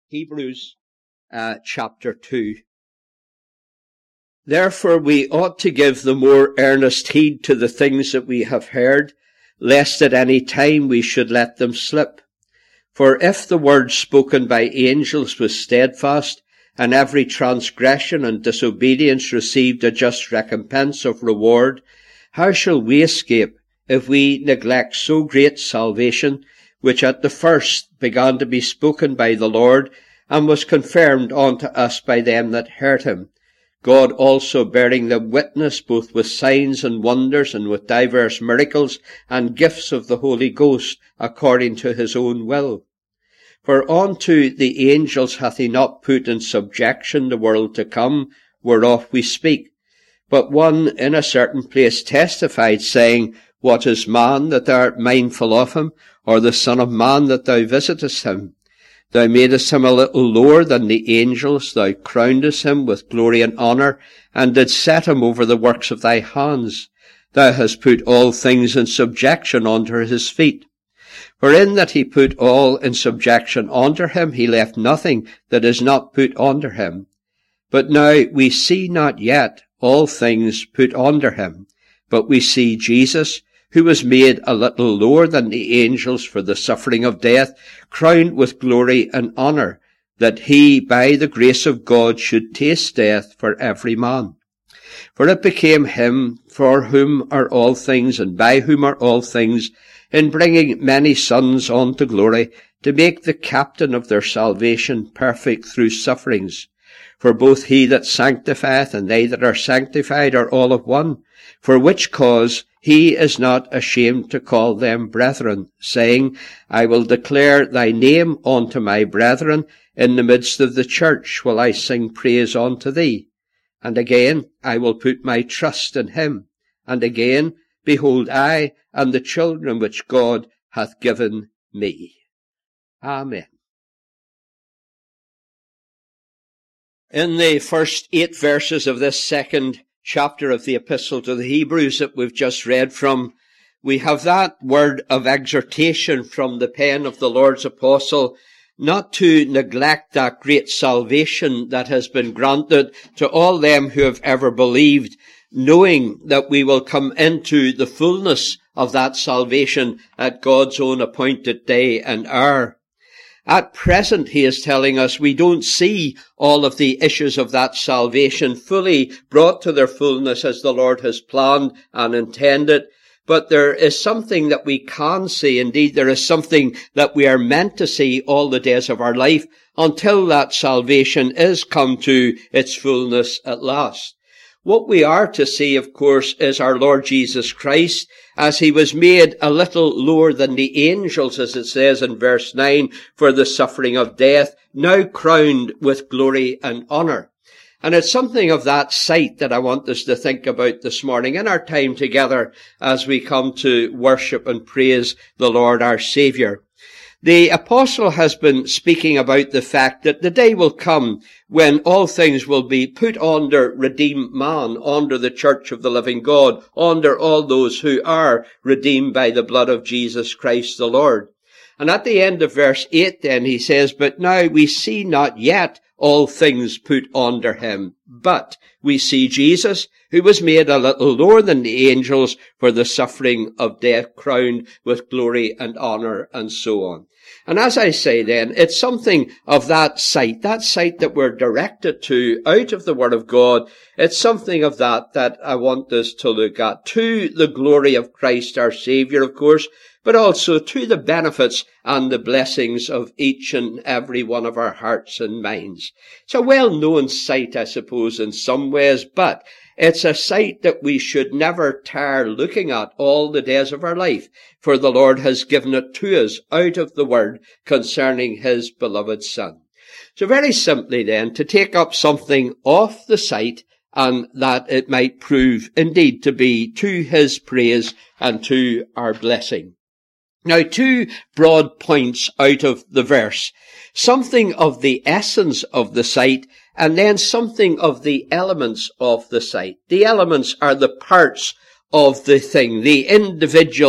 Hebrews chapter 2. Therefore we ought to give the more earnest heed to the things that we have heard, lest at any time we should let them slip. For if the word spoken by angels was steadfast, and every transgression and disobedience received a just recompense of reward, how shall we escape if we neglect so great salvation, which at the first began to be spoken by the Lord, and was confirmed unto us by them that heard him, God also bearing them witness both with signs and wonders, and with divers miracles and gifts of the Holy Ghost, according to his own will? For unto the angels hath he not put in subjection the world to come, whereof we speak. But one in a certain place testified, saying, What is man that thou art mindful of him, or the son of man that thou visitest him? Thou madest him a little lower than the angels, thou crownedest him with glory and honour, and didst set him over the works of thy hands. Thou hast put all things in subjection under his feet. For in that he put all in subjection under him, he left nothing that is not put under him. But now we see not yet all things put under him, but we see Jesus, who was made a little lower than the angels for the suffering of death, crowned with glory and honour, that he by the grace of God should taste death for every man. For it became him for whom are all things, and by whom are all things, in bringing many sons unto glory, to make the captain of their salvation perfect through sufferings. For both he that sanctifieth and they that are sanctified are all of one, for which cause he is not ashamed to call them brethren, saying, I will declare thy name unto my brethren, in the midst of the church will I sing praise unto thee. And again, I will put my trust in him. And again, behold, I and the children which God hath given me. Amen. In the first 8 verses of this second chapter of the Epistle to the Hebrews that we've just read from, we have that word of exhortation from the pen of the Lord's apostle, not to neglect that great salvation that has been granted to all them who have ever believed, knowing that we will come into the fullness of that salvation at God's own appointed day and hour. At present, he is telling us, we don't see all of the issues of that salvation fully brought to their fullness as the Lord has planned and intended. But there is something that we can see. Indeed, there is something that we are meant to see all the days of our life until that salvation is come to its fullness at last. What we are to see, of course, is our Lord Jesus Christ, as he was made a little lower than the angels, as it says in verse 9, for the suffering of death, now crowned with glory and honour. And it's something of that sight that I want us to think about this morning in our time together as we come to worship and praise the Lord our Saviour. The apostle has been speaking about the fact that the day will come when all things will be put under redeemed man, under the church of the living God, under all those who are redeemed by the blood of Jesus Christ the Lord. And at the end of verse 8 then he says, But now we see not yet all things put under him, but we see Jesus, who was made a little lower than the angels for the suffering of death, crowned with glory and honour, and so on. And as I say then, it's something of that sight that we're directed to out of the Word of God. It's something of that I want us to look at, to the glory of Christ our Saviour, of course, but also to the benefits and the blessings of each and every one of our hearts and minds. It's a well-known sight, I suppose, in some ways, but it's a sight that we should never tire looking at all the days of our life, for the Lord has given it to us out of the Word concerning his beloved Son. So very simply then, to take up something off the sight, and that it might prove indeed to be to his praise and to our blessing. Now, 2 broad points out of the verse. Something of the essence of the sight, and then something of the elements of the sight. The elements are the parts of the thing, the individual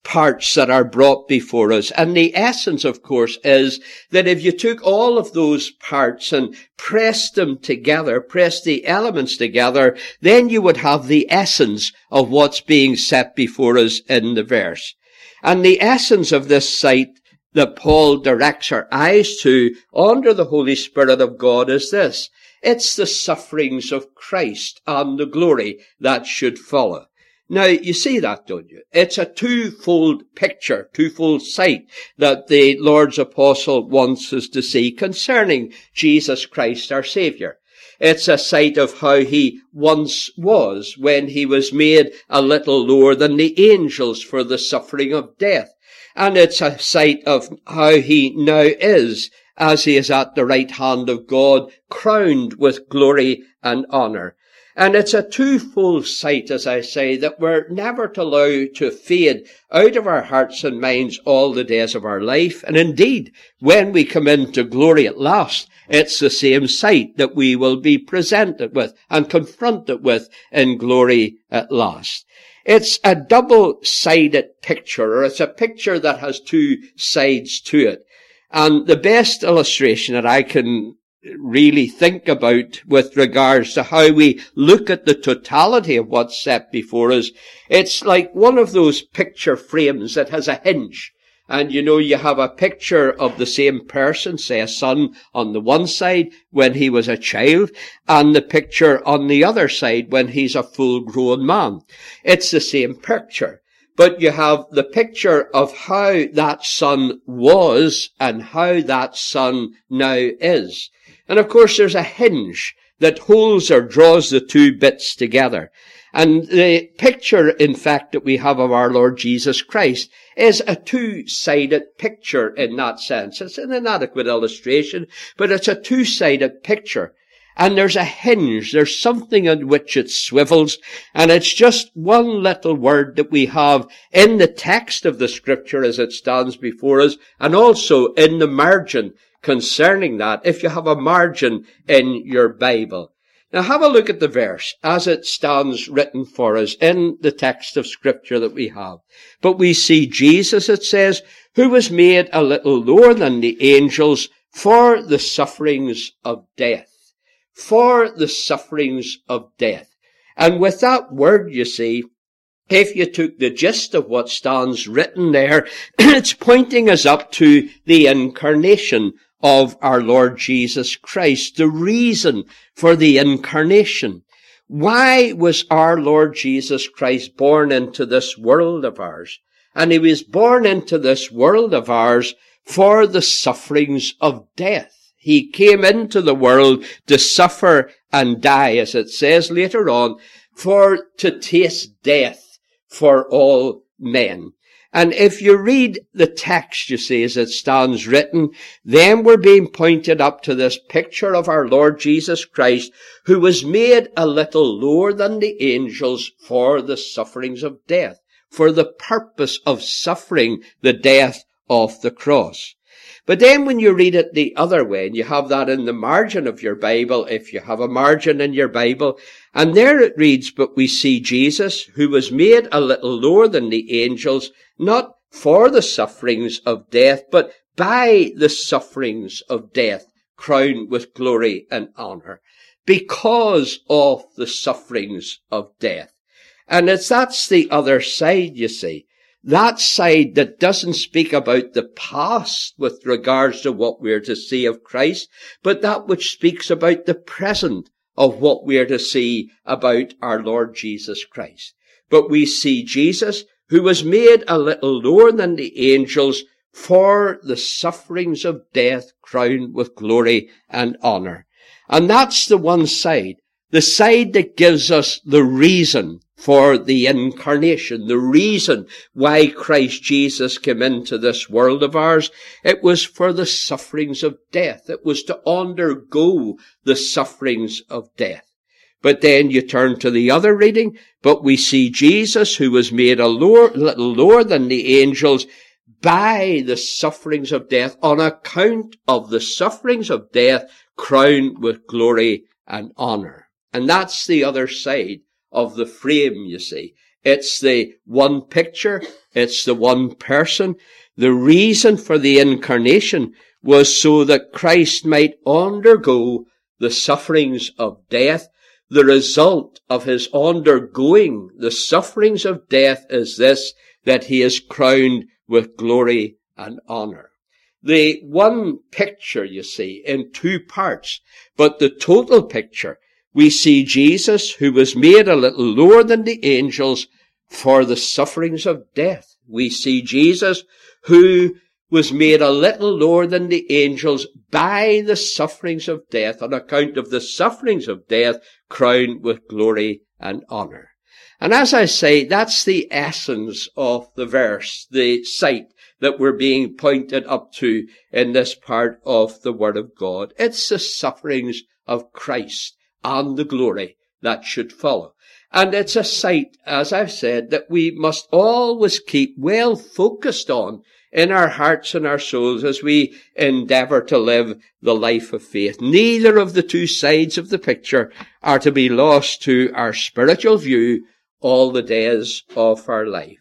parts that are brought before us. And the essence, of course, is that if you took all of those parts and pressed them together, pressed the elements together, then you would have the essence of what's being set before us in the verse. And the essence of this sight that Paul directs our eyes to under the Holy Spirit of God is this. It's the sufferings of Christ and the glory that should follow. Now, you see that, don't you? It's a twofold picture, twofold sight that the Lord's apostle wants us to see concerning Jesus Christ, our Saviour. It's a sight of how he once was when he was made a little lower than the angels for the suffering of death. And it's a sight of how he now is as he is at the right hand of God, crowned with glory and honour. And it's a twofold sight, as I say, that we're never to allow to fade out of our hearts and minds all the days of our life. And indeed, when we come into glory at last, it's the same sight that we will be presented with and confronted with in glory at last. It's a double-sided picture, or it's a picture that has two sides to it. And the best illustration that I can really think about with regards to how we look at the totality of what's set before us, it's like one of those picture frames that has a hinge. And you have a picture of the same person, say a son on the one side when he was a child, and the picture on the other side when he's a full-grown man. It's the same picture. But you have the picture of how that son was and how that son now is. And of course there's a hinge that holds or draws the two bits together. And the picture, in fact, that we have of our Lord Jesus Christ is a two-sided picture in that sense. It's an inadequate illustration, but it's a two-sided picture. And there's a hinge, there's something on which it swivels, and it's just one little word that we have in the text of the scripture as it stands before us, and also in the margin concerning that, if you have a margin in your Bible. Now have a look at the verse as it stands written for us in the text of scripture that we have. But we see Jesus, it says, who was made a little lower than the angels for the sufferings of death. For the sufferings of death. And with that word, you see, if you took the gist of what stands written there, it's pointing us up to the incarnation of our Lord Jesus Christ, the reason for the incarnation. Why was our Lord Jesus Christ born into this world of ours? And he was born into this world of ours for the sufferings of death. He came into the world to suffer and die, as it says later on, to taste death for all men. And if you read the text, you see, as it stands written, then we're being pointed up to this picture of our Lord Jesus Christ, who was made a little lower than the angels for the sufferings of death, for the purpose of suffering the death of the cross. But then when you read it the other way, and you have that in the margin of your Bible, if you have a margin in your Bible, and there it reads, but we see Jesus, who was made a little lower than the angels, not for the sufferings of death, but by the sufferings of death, crowned with glory and honor, because of the sufferings of death. And that's the other side, you see. That side that doesn't speak about the past with regards to what we're to see of Christ, but that which speaks about the present of what we're to see about our Lord Jesus Christ. But we see Jesus, who was made a little lower than the angels for the sufferings of death, crowned with glory and honor. And that's the one side, the side that gives us the reason for the incarnation, the reason why Christ Jesus came into this world of ours. It was for the sufferings of death. It was to undergo the sufferings of death. But then you turn to the other reading, but we see Jesus, who was made a little lower than the angels by the sufferings of death, on account of the sufferings of death, crowned with glory and honor. And that's the other side of the frame, you see. It's the one picture. It's the one person. The reason for the incarnation was so that Christ might undergo the sufferings of death. The result of his undergoing the sufferings of death is this, that he is crowned with glory and honor. The one picture, you see, in two parts, but the total picture, we see Jesus, who was made a little lower than the angels for the sufferings of death. We see Jesus, who was made a little lower than the angels by the sufferings of death, on account of the sufferings of death, crowned with glory and honor. And as I say, that's the essence of the verse, the sight that we're being pointed up to in this part of the Word of God. It's the sufferings of Christ and the glory that should follow. And it's a sight, as I've said, that we must always keep well focused on in our hearts and our souls as we endeavour to live the life of faith. Neither of the two sides of the picture are to be lost to our spiritual view all the days of our life.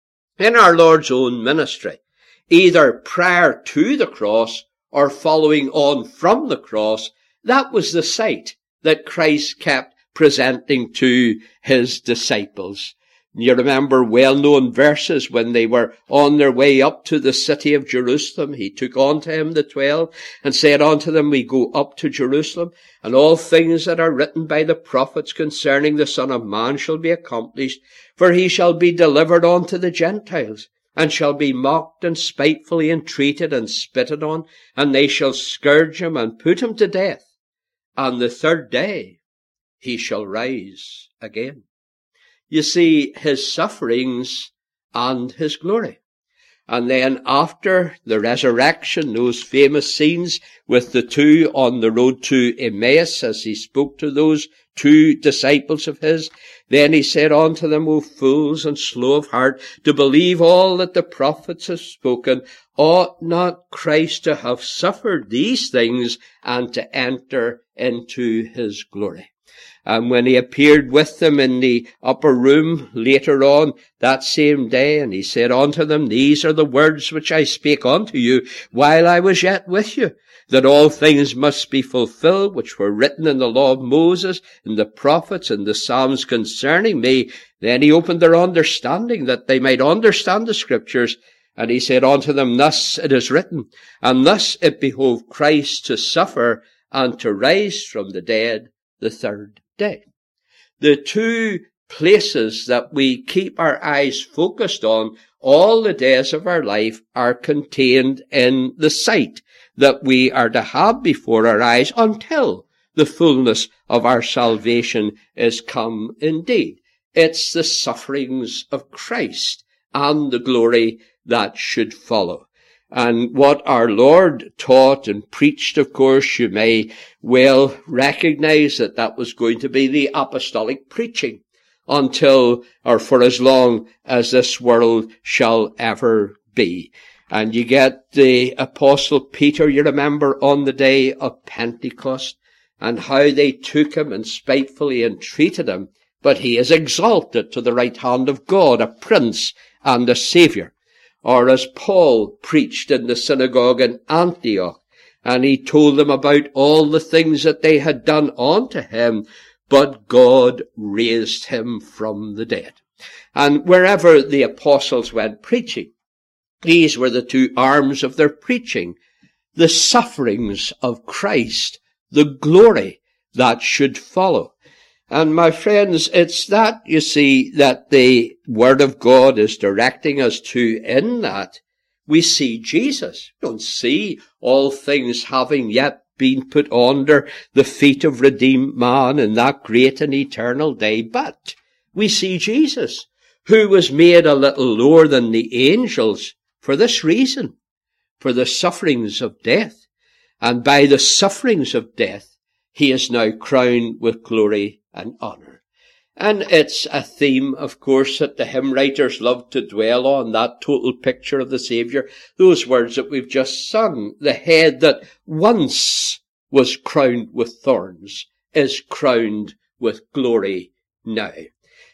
In our Lord's own ministry, either prior to the cross or following on from the cross, that was the sight that Christ kept presenting to his disciples. You remember well-known verses when they were on their way up to the city of Jerusalem. He took unto him the 12 and said unto them, we go up to Jerusalem, and all things that are written by the prophets concerning the Son of Man shall be accomplished, for he shall be delivered unto the Gentiles, and shall be mocked and spitefully entreated and spitted on, and they shall scourge him and put him to death. And the third day he shall rise again. You see, his sufferings and his glory. And then after the resurrection, those famous scenes with the two on the road to Emmaus as he spoke to those two disciples of his, then he said unto them, O fools and slow of heart, to believe all that the prophets have spoken, ought not Christ to have suffered these things and to enter into his glory? And when he appeared with them in the upper room later on that same day, and he said unto them, these are the words which I spake unto you while I was yet with you, that all things must be fulfilled which were written in the law of Moses, in the prophets, and the Psalms concerning me. Then he opened their understanding that they might understand the Scriptures. And he said unto them, thus it is written, and thus it behoved Christ to suffer and to rise from the dead the third day. The two places that we keep our eyes focused on all the days of our life are contained in the sight that we are to have before our eyes until the fullness of our salvation is come indeed. It's the sufferings of Christ and the glory that should follow. And what our Lord taught and preached, of course, you may well recognize that that was going to be the apostolic preaching until, or for as long as this world shall ever be. And you get the Apostle Peter, you remember, on the day of Pentecost, and how they took him and spitefully entreated him, but he is exalted to the right hand of God, a prince and a saviour. Or as Paul preached in the synagogue in Antioch, and he told them about all the things that they had done unto him, but God raised him from the dead. And wherever the apostles went preaching, these were the two arms of their preaching, the sufferings of Christ, the glory that should follow. And my friends, it's that, you see, that the Word of God is directing us to. In that we see Jesus. We don't see all things having yet been put under the feet of redeemed man in that great and eternal day, but we see Jesus, who was made a little lower than the angels for this reason, for the sufferings of death. And by the sufferings of death, he is now crowned with glory and honor. And it's a theme, of course, that the hymn writers love to dwell on, that total picture of the Saviour. Those words that we've just sung, the head that once was crowned with thorns is crowned with glory now.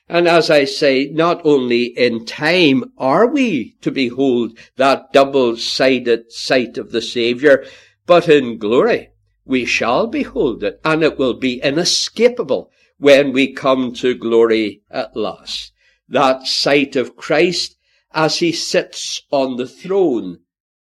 And as I say, not only in time are we to behold that double-sided sight of the Saviour, but in glory we shall behold it, and it will be inescapable when we come to glory at last. That sight of Christ as he sits on the throne,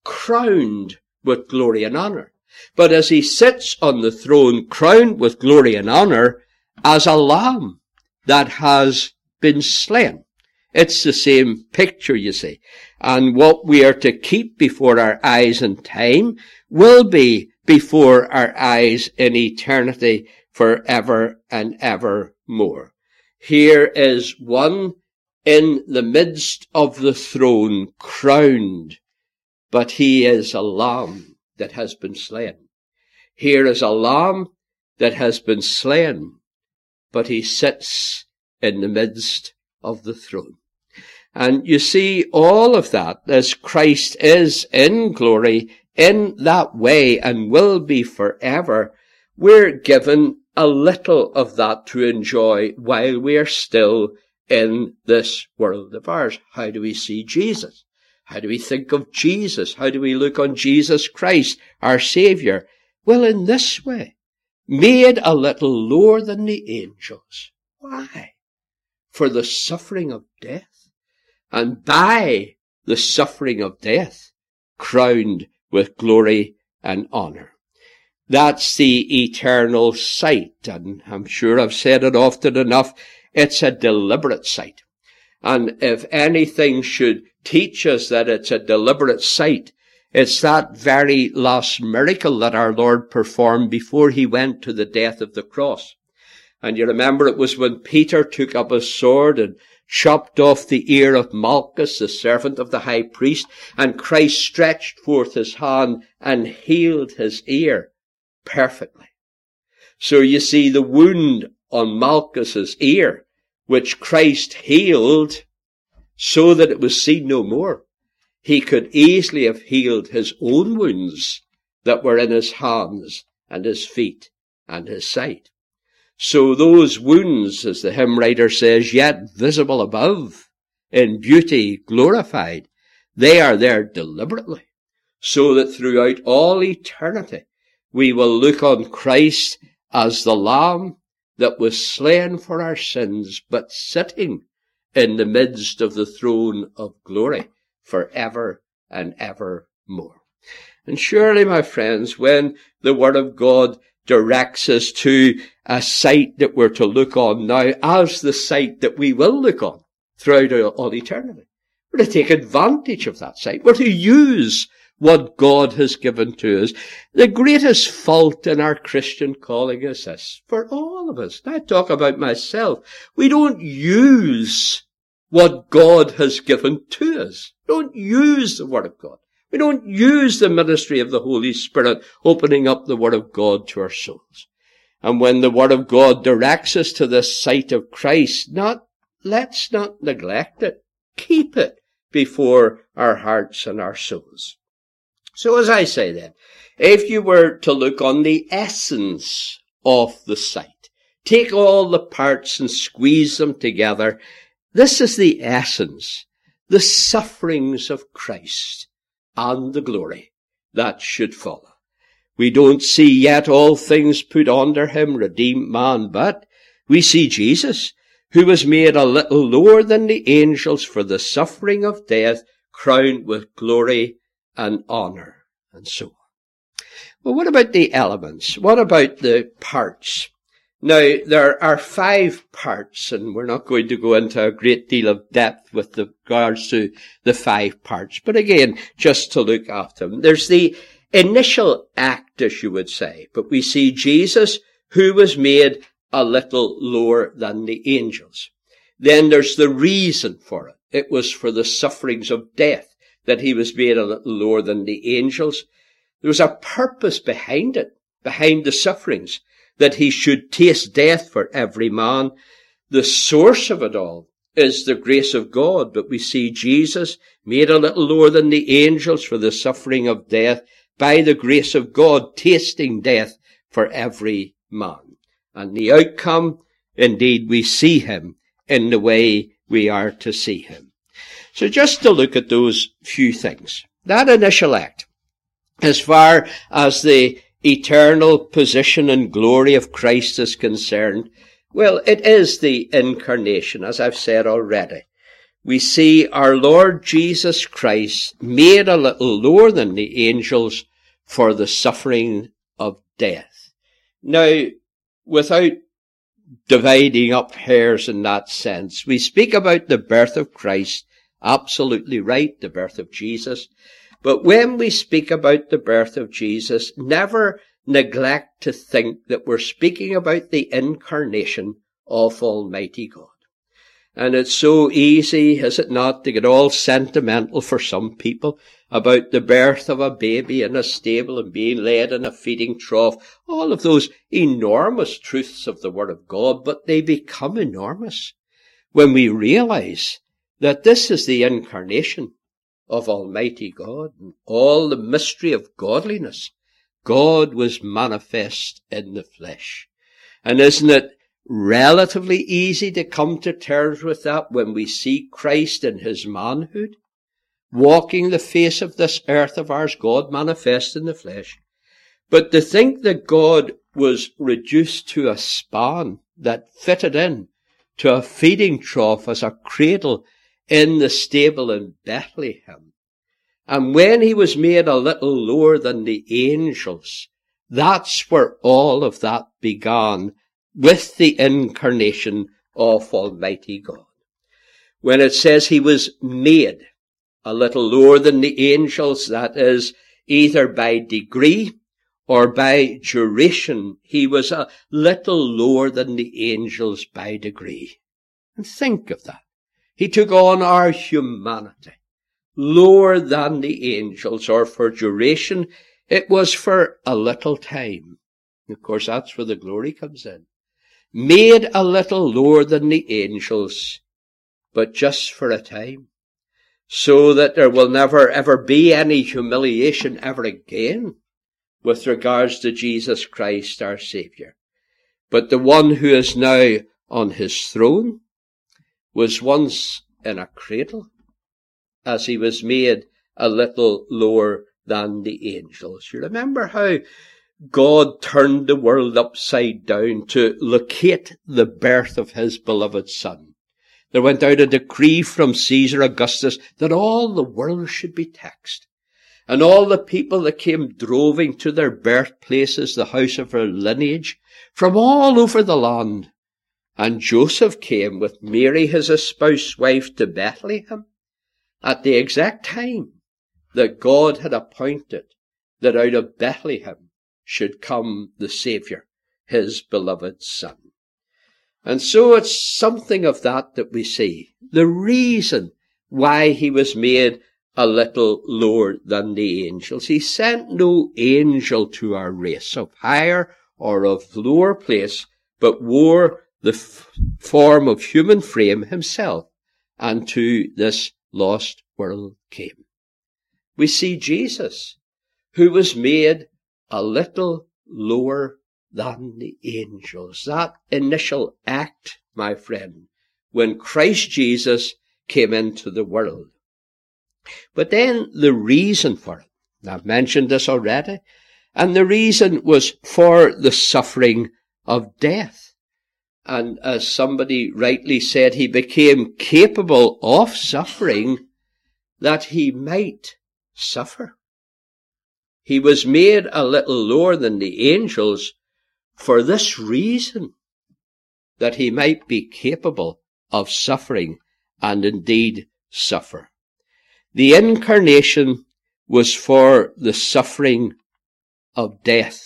crowned with glory and honour. But as he sits on the throne, crowned with glory and honour, as a lamb that has been slain. It's the same picture, you see. And what we are to keep before our eyes in time will be before our eyes in eternity forever and ever more. Here is one in the midst of the throne, crowned, but he is a lamb that has been slain. Here is a lamb that has been slain, but he sits in the midst of the throne. And you see all of that as Christ is in glory in that way and will be forever. We're given a little of that to enjoy while we are still in this world of ours. How do we see Jesus? How do we think of Jesus? How do we look on Jesus Christ, our Saviour? Well, in this way, made a little lower than the angels. Why? For the suffering of death, and by the suffering of death, crowned with glory and honour. That's the eternal sight, and I'm sure I've said it often enough, it's a deliberate sight. And if anything should teach us that it's a deliberate sight, it's that very last miracle that our Lord performed before he went to the death of the cross. And you remember it was when Peter took up his sword and chopped off the ear of Malchus, the servant of the high priest, and Christ stretched forth his hand and healed his ear perfectly. So you see, the wound on Malchus's ear, which Christ healed so that it was seen no more, he could easily have healed his own wounds that were in his hands and his feet and his sight. So those wounds, as the hymn writer says, yet visible above, in beauty glorified, they are there deliberately, so that throughout all eternity we will look on Christ as the Lamb that was slain for our sins, but sitting in the midst of the throne of glory forever and ever more. And surely, my friends, when the Word of God directs us to a sight that we're to look on now as the sight that we will look on throughout all eternity, we're to take advantage of that sight. We're to use what God has given to us. The greatest fault in our Christian calling is this, for all of us. I talk about myself. We don't use what God has given to us. We don't use the Word of God. We don't use the ministry of the Holy Spirit, opening up the Word of God to our souls. And when the Word of God directs us to the sight of Christ, let's not neglect it. Keep it before our hearts and our souls. So as I say then, if you were to look on the essence of the sight, take all the parts and squeeze them together, this is the essence, the sufferings of Christ and the glory that should follow. We don't see yet all things put under him, redeemed man, but we see Jesus, who was made a little lower than the angels for the suffering of death, crowned with glory and honour, and so on. Well, what about the elements? What about the parts? Now, there are 5 parts, and we're not going to go into a great deal of depth with regards to the 5 parts, but again, just to look at them. There's the initial act, as you would say, but we see Jesus, who was made a little lower than the angels. Then there's the reason for it. It was for the sufferings of death that he was made a little lower than the angels. There was a purpose behind it, behind the sufferings, that he should taste death for every man. The source of it all is the grace of God, but we see Jesus made a little lower than the angels for the suffering of death, by the grace of God, tasting death for every man. And the outcome, indeed, we see him in the way we are to see him. So just to look at those few things. That initial act, as far as the eternal position and glory of Christ is concerned, well, it is the incarnation, as I've said already. We see our Lord Jesus Christ made a little lower than the angels for the suffering of death. Now, without dividing up hairs in that sense, we speak about the birth of Christ, absolutely right, the birth of Jesus. But when we speak about the birth of Jesus, never neglect to think that we're speaking about the incarnation of Almighty God. And it's so easy, is it not, to get all sentimental for some people about the birth of a baby in a stable and being laid in a feeding trough. All of those enormous truths of the Word of God, but they become enormous when we realize that this is the incarnation of Almighty God and all the mystery of godliness. God was manifest in the flesh. And isn't it relatively easy to come to terms with that when we see Christ in his manhood, walking the face of this earth of ours, God manifest in the flesh? But to think that God was reduced to a span that fitted in to a feeding trough as a cradle in the stable in Bethlehem. And when he was made a little lower than the angels, that's where all of that began, with the incarnation of Almighty God. When it says he was made a little lower than the angels, that is, either by degree or by duration, he was a little lower than the angels by degree. And think of that. He took on our humanity, lower than the angels, or for duration, it was for a little time. Of course, that's where the glory comes in. Made a little lower than the angels, but just for a time, so that there will never ever be any humiliation ever again with regards to Jesus Christ our Saviour. But the one who is now on his throne was once in a cradle, as he was made a little lower than the angels. You remember how God turned the world upside down to locate the birth of his beloved Son. There went out a decree from Caesar Augustus that all the world should be taxed. And all the people that came droving to their birthplaces, the house of their lineage, from all over the land. And Joseph came with Mary, his espoused wife, to Bethlehem at the exact time that God had appointed that out of Bethlehem should come the Saviour, his beloved Son. And so it's something of that we see. The reason why he was made a little lower than the angels. He sent no angel to our race of higher or of lower place, but wore the form of human frame himself, and to this lost world came. We see Jesus, who was made a little lower than the angels. That initial act, my friend, when Christ Jesus came into the world. But then the reason for it, I've mentioned this already, and the reason was for the suffering of death. And as somebody rightly said, he became capable of suffering that he might suffer. He was made a little lower than the angels for this reason, that he might be capable of suffering and indeed suffer. The incarnation was for the suffering of death.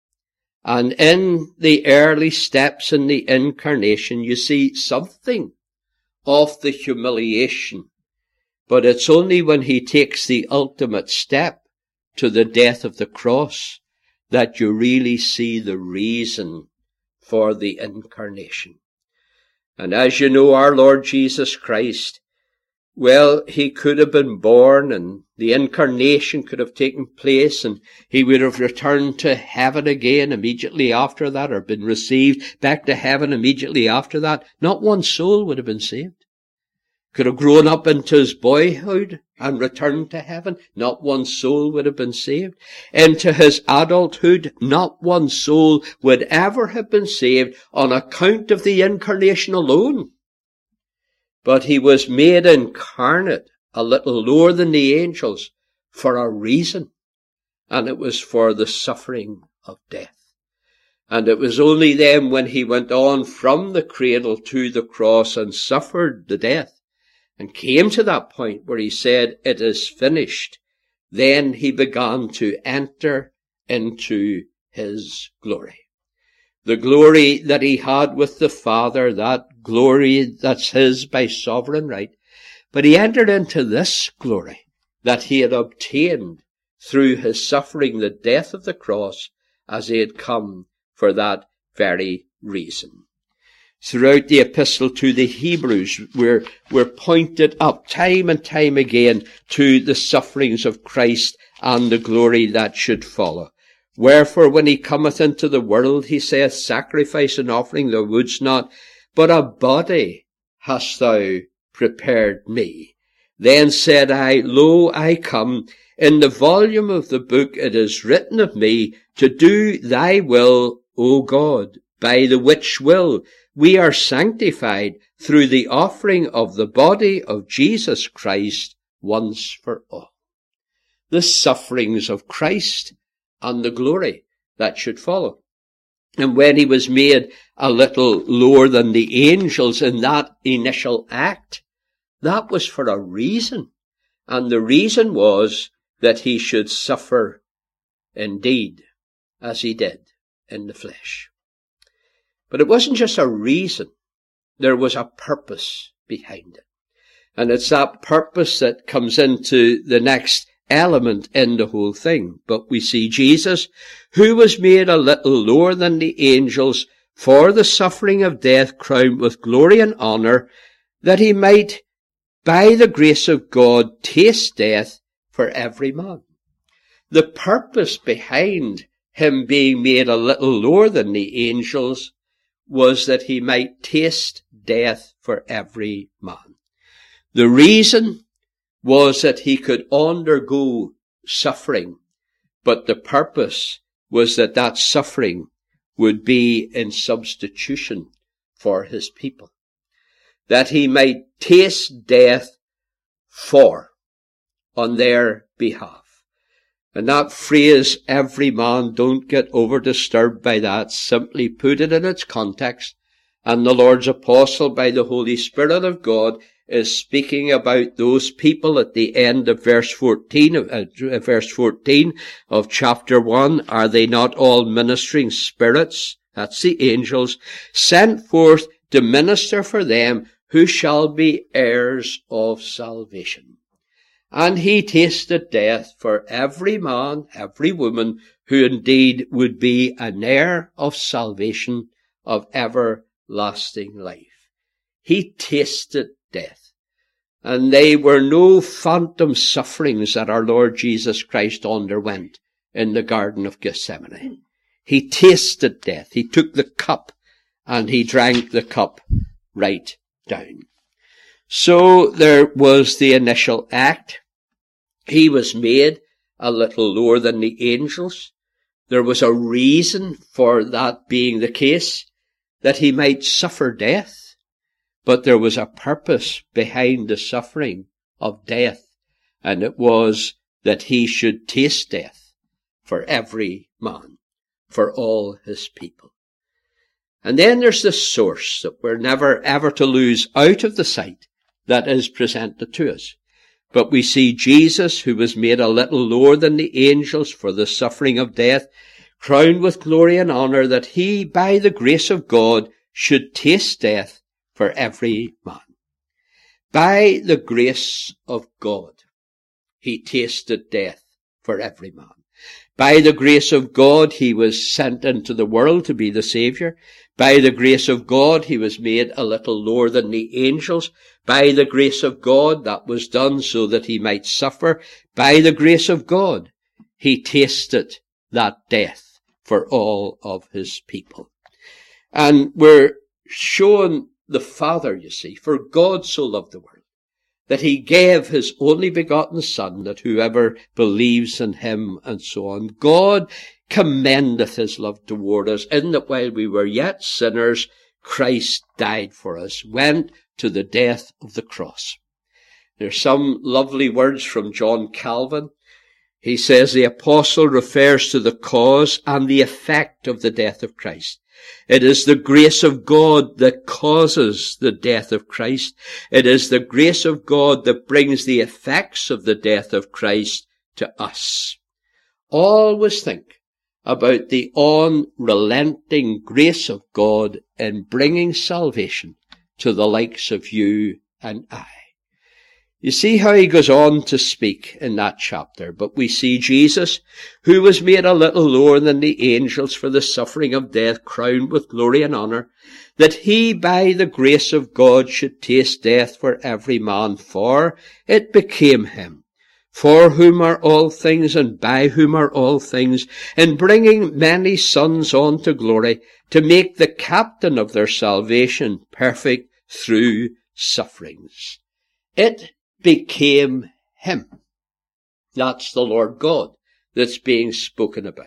And in the early steps in the incarnation, you see something of the humiliation. But it's only when he takes the ultimate step to the death of the cross that you really see the reason for the incarnation. And as you know, our Lord Jesus Christ well, he could have been born and the incarnation could have taken place and he would have returned to heaven again immediately after that, or been received back to heaven immediately after that. Not one soul would have been saved. Could have grown up into his boyhood and returned to heaven. Not one soul would have been saved. Into his adulthood, not one soul would ever have been saved on account of the incarnation alone. But he was made incarnate, a little lower than the angels, for a reason. And it was for the suffering of death. And it was only then when he went on from the cradle to the cross and suffered the death, and came to that point where he said, "It is finished," then he began to enter into his glory. The glory that he had with the Father, that glory that's his by sovereign right. But he entered into this glory that he had obtained through his suffering the death of the cross, as he had come for that very reason. Throughout the epistle to the Hebrews, we're pointed up time and time again to the sufferings of Christ and the glory that should follow. Wherefore, when he cometh into the world, he saith, "Sacrifice and offering thou wouldst not, but a body hast thou prepared me. Then said I, Lo, I come. In the volume of the book it is written of me, to do thy will, O God, by the which will we are sanctified through the offering of the body of Jesus Christ once for all." The sufferings of Christ and the glory that should follow. And when he was made a little lower than the angels in that initial act, that was for a reason. And the reason was that he should suffer indeed, as he did in the flesh. But it wasn't just a reason. There was a purpose behind it. And it's that purpose that comes into the next element in the whole thing. But we see Jesus, who was made a little lower than the angels for the suffering of death, crowned with glory and honor, that he might, by the grace of God, taste death for every man. The purpose behind him being made a little lower than the angels was that he might taste death for every man. The reason was that he could undergo suffering, but the purpose was that that suffering would be in substitution for his people, that he might taste death on their behalf. And that phrase, every man, don't get over disturbed by that. Simply put it in its context. And the Lord's apostle, by the Holy Spirit of God, is speaking about those people at the end of verse 14 of chapter 1. Are they not all ministering spirits? That's the angels, sent forth to minister for them who shall be heirs of salvation. And he tasted death for every man, every woman, who indeed would be an heir of salvation, of everlasting life. He tasted death. And they were no phantom sufferings that our Lord Jesus Christ underwent in the Garden of Gethsemane. He tasted death. He took the cup and he drank the cup right down. So there was the initial act. He was made a little lower than the angels. There was a reason for that being the case, that he might suffer death. But there was a purpose behind the suffering of death, and it was that he should taste death for every man, for all his people. And then there's the source that we're never ever to lose out of the sight that is presented to us. But we see Jesus, who was made a little lower than the angels for the suffering of death, crowned with glory and honor, that he, by the grace of God, should taste death for every man. By the grace of God, he tasted death for every man. By the grace of God, he was sent into the world to be the Saviour. By the grace of God, he was made a little lower than the angels. By the grace of God, that was done so that he might suffer. By the grace of God, he tasted that death for all of his people. And we're showing the Father, you see, for God so loved the world, that he gave his only begotten Son, that whoever believes in him, and so on. God commendeth his love toward us, in that while we were yet sinners, Christ died for us, went to the death of the cross. There's some lovely words from John Calvin. He says the apostle refers to the cause and the effect of the death of Christ. It is the grace of God that causes the death of Christ. It is the grace of God that brings the effects of the death of Christ to us. Always think about the unrelenting grace of God in bringing salvation to the likes of you and I. You see how he goes on to speak in that chapter. But we see Jesus, who was made a little lower than the angels for the suffering of death, crowned with glory and honour, that he by the grace of God should taste death for every man, for it became him, for whom are all things and by whom are all things, in bringing many sons on to glory, to make the captain of their salvation perfect through sufferings. It became him. That's the Lord God that's being spoken about.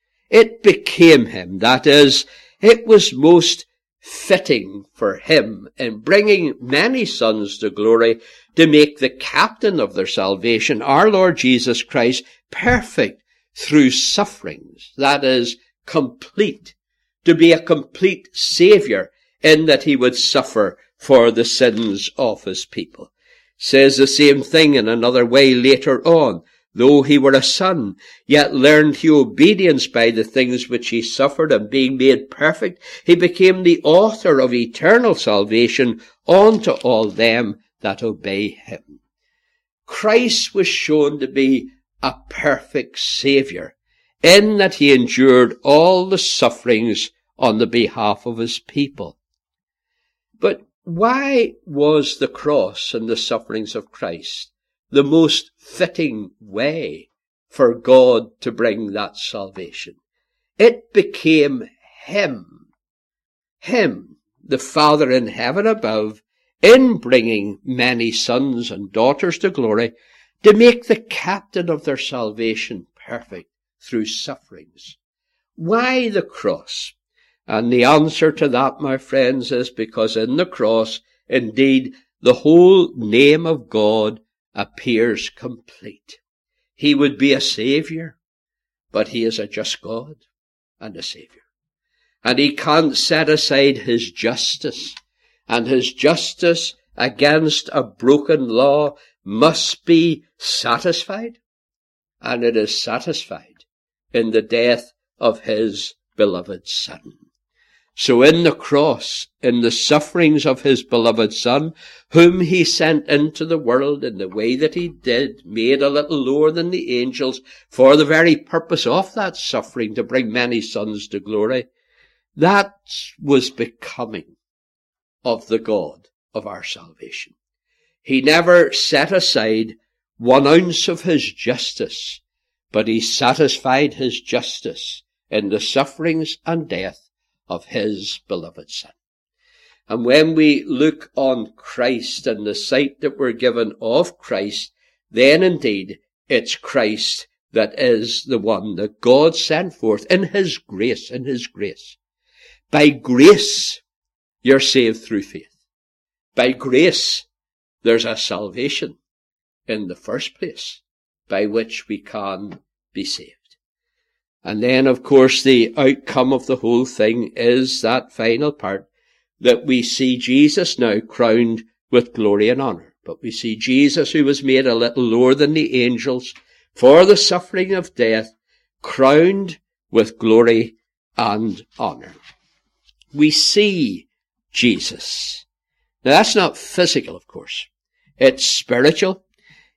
It became him. That is, it was most fitting for him in bringing many sons to glory to make the captain of their salvation, our Lord Jesus Christ, perfect through sufferings. That is, complete. To be a complete Saviour in that he would suffer for the sins of his people. Says the same thing in another way later on. Though he were a son, yet learned he obedience by the things which he suffered, and being made perfect, he became the author of eternal salvation unto all them that obey him. Christ was shown to be a perfect Saviour, in that he endured all the sufferings on the behalf of his people. But why was the cross and the sufferings of Christ the most fitting way for God to bring that salvation? It became him, the Father in heaven above, in bringing many sons and daughters to glory, to make the captain of their salvation perfect through sufferings. Why the cross? And the answer to that, my friends, is because in the cross, indeed, the whole name of God appears complete. He would be a Saviour, but he is a just God and a Saviour. And he can't set aside his justice, and his justice against a broken law must be satisfied, and it is satisfied in the death of his beloved Son. So in the cross, in the sufferings of his beloved Son, whom he sent into the world in the way that he did, made a little lower than the angels, for the very purpose of that suffering, to bring many sons to glory, that was becoming of the God of our salvation. He never set aside 1 ounce of his justice, but he satisfied his justice in the sufferings and death of his beloved Son. And when we look on Christ and the sight that we're given of Christ, then indeed it's Christ that is the one that God sent forth in his grace, By grace, you're saved through faith. By grace, there's a salvation in the first place by which we can be saved. And then, of course, the outcome of the whole thing is that final part, that we see Jesus now crowned with glory and honour. But we see Jesus, who was made a little lower than the angels for the suffering of death, crowned with glory and honour. We see Jesus. Now, that's not physical, of course. It's spiritual.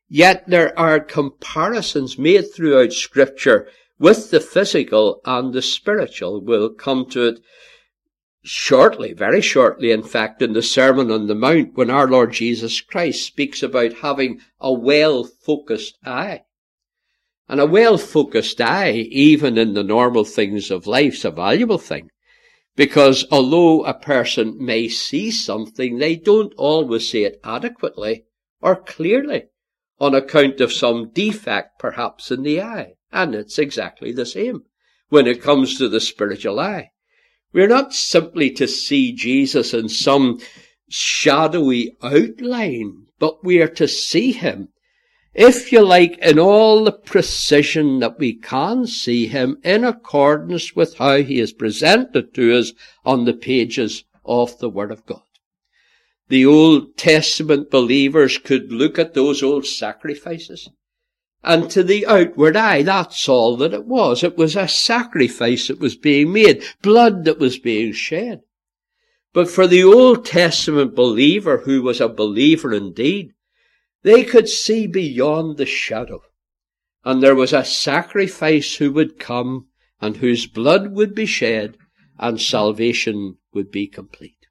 Yet there are comparisons made throughout Scripture with the physical and the spiritual. We'll come to it shortly, very shortly, in fact, in the Sermon on the Mount, when our Lord Jesus Christ speaks about having a well-focused eye. And a well-focused eye, even in the normal things of life, is a valuable thing. Because although a person may see something, they don't always see it adequately or clearly on account of some defect perhaps in the eye. And it's exactly the same when it comes to the spiritual eye. We're not simply to see Jesus in some shadowy outline, but we are to see him, if you like, in all the precision that we can see him, in accordance with how he is presented to us on the pages of the Word of God. The Old Testament believers could look at those old sacrifices, and to the outward eye, that's all that it was. It was a sacrifice that was being made, blood that was being shed. But for the Old Testament believer, who was a believer indeed, they could see beyond the shadow. And there was a sacrifice who would come, and whose blood would be shed, and salvation would be complete.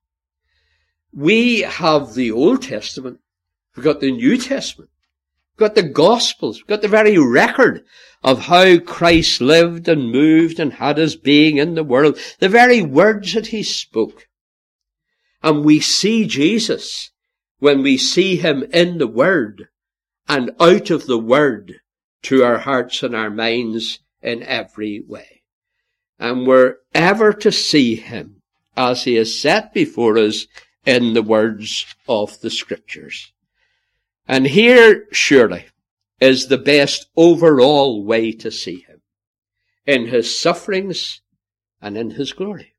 We have the Old Testament. We've got the New Testament. We've got the Gospels. We've got the very record of how Christ lived and moved and had his being in the world. The very words that he spoke. And we see Jesus when we see him in the Word and out of the Word to our hearts and our minds in every way. And we're ever to see him as he is set before us in the words of the Scriptures. And here, surely, is the best overall way to see him, in his sufferings and in his glory.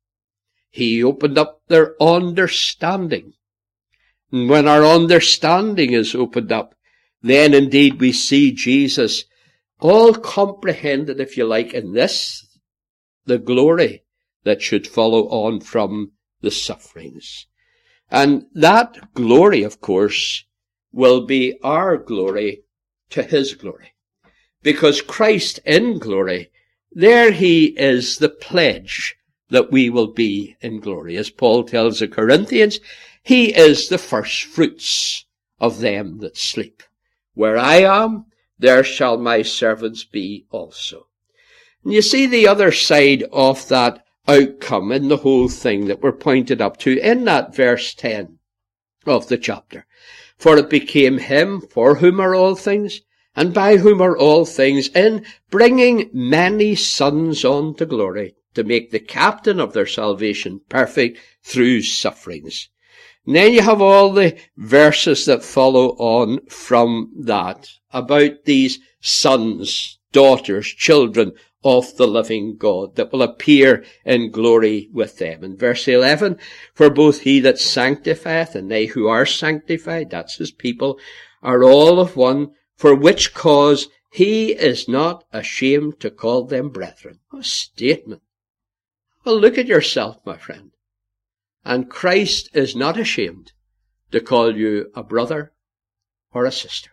He opened up their understanding. And when our understanding is opened up, then indeed we see Jesus all comprehended, if you like, in this, the glory that should follow on from the sufferings. And that glory, of course, will be our glory to his glory. Because Christ in glory, there he is the pledge that we will be in glory. As Paul tells the Corinthians, he is the first fruits of them that sleep. Where I am, there shall my servants be also. And you see the other side of that outcome in the whole thing that we're pointed up to in that verse 10 of the chapter. For it became him for whom are all things, and by whom are all things, in bringing many sons on to glory, to make the captain of their salvation perfect through sufferings. And then you have all the verses that follow on from that, about these sons, daughters, children of the living God that will appear in glory with them. In verse 11, for both he that sanctifieth and they who are sanctified, that's his people, are all of one, for which cause he is not ashamed to call them brethren. What a statement. Well, look at yourself, my friend. And Christ is not ashamed to call you a brother or a sister.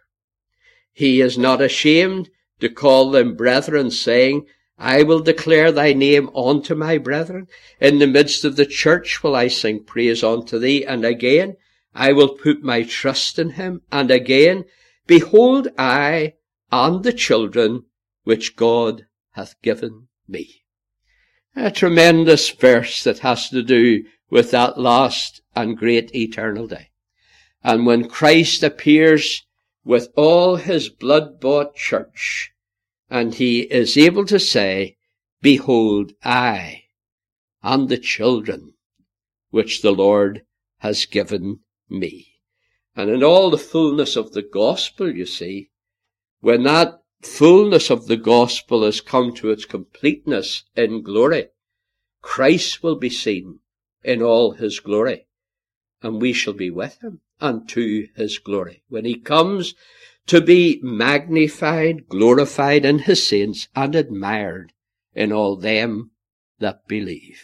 He is not ashamed to call them brethren, saying, I will declare thy name unto my brethren. In the midst of the church will I sing praise unto thee. And again, I will put my trust in him. And again, behold, I and the children which God hath given me. A tremendous verse that has to do with that last and great eternal day. And when Christ appears with all his blood-bought church, and he is able to say, behold, I and the children which the Lord has given me. And in all the fullness of the gospel, you see, when that fullness of the gospel has come to its completeness in glory, Christ will be seen in all his glory, and we shall be with him unto his glory, when he comes to be magnified, glorified in his saints, and admired in all them that believe.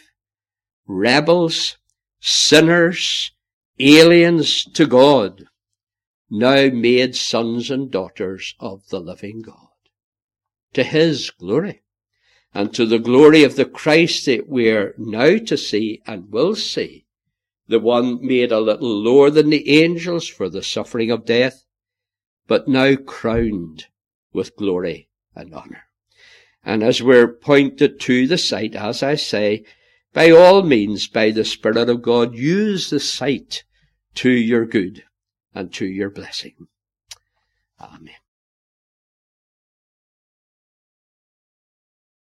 Rebels, sinners, aliens to God, now made sons and daughters of the living God, to his glory, and to the glory of the Christ that we are now to see and will see, the one made a little lower than the angels for the suffering of death, but now crowned with glory and honour. And as we're pointed to the sight, as I say, by all means, by the Spirit of God, use the sight to your good and to your blessing. Amen.